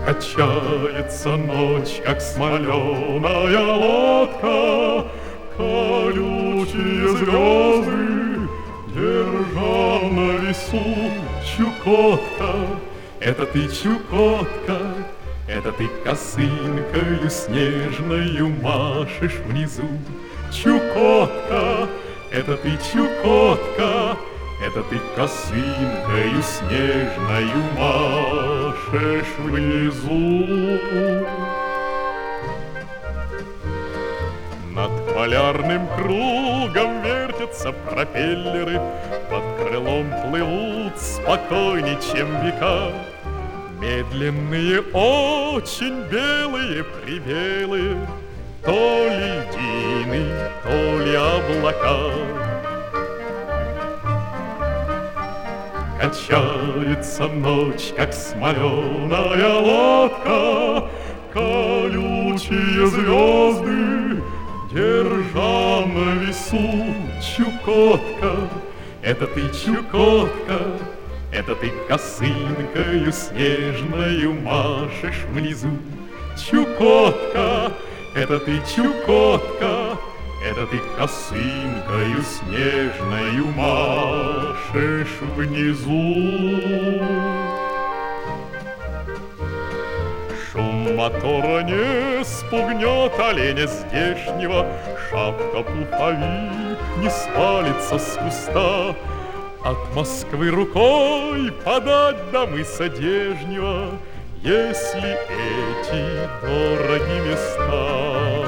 Качается ночь, как смоленая лодка, колючие звезды держа на весу. Чукотка, это ты, Чукотка, это ты косынкою снежною машешь внизу. Чукотка, это ты, Чукотка, это ты косынкою снежною машешь внизу. Над полярным кругом вертятся пропеллеры, под крылом плывут спокойней, чем века. Медленные, очень белые-прибелые, то ли льдины, то ли облака. Качается ночь, как смоленая лодка, колючие звезды держа на весу. Чукотка, это ты, Чукотка, это ты косынкою снежною машешь внизу. Чукотка, это ты, Чукотка, это ты косынкою снежною машешь внизу. Шум мотора не спугнет оленя здешнего, шапка-пуховик не свалится с куста. От Москвы рукой подать до мыса Дежнего, если эти дорогие места.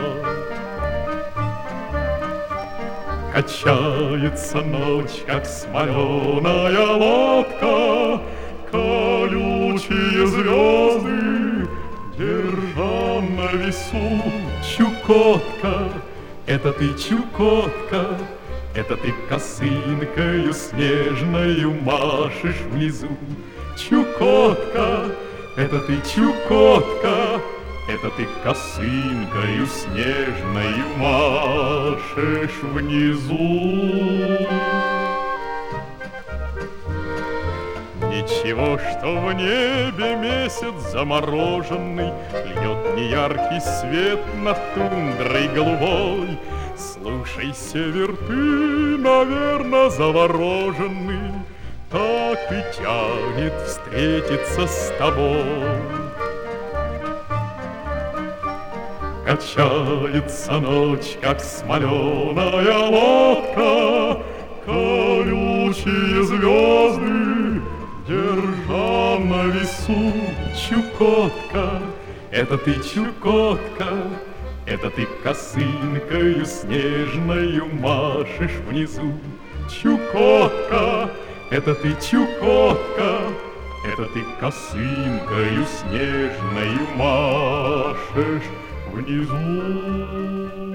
Качается ночь, как смоленая лодка, колючие звезды держа на весу. Чукотка, это ты, Чукотка, это ты косынкою снежною машешь внизу. Чукотка, это ты, Чукотка, это ты косынкою снежною машешь внизу. Ничего, что в небе месяц замороженный льет неяркий свет над тундрой голубой. Слушай, север, ты, наверно, завороженный, так и тянет встретиться с тобой. Качается ночь, как смоленая лодка, колючие звезды держа на весу. Чукотка, это ты, Чукотка, это ты косынкою снежною машешь внизу. Чукотка, это ты, Чукотка, это ты косынкою снежною машешь внизу.